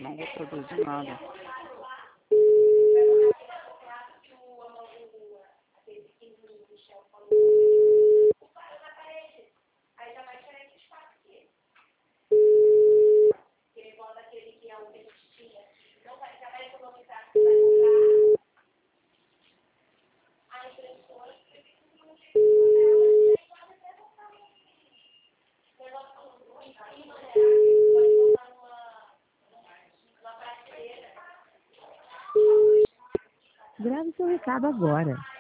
Não vou produzir nada. Grave seu recado agora.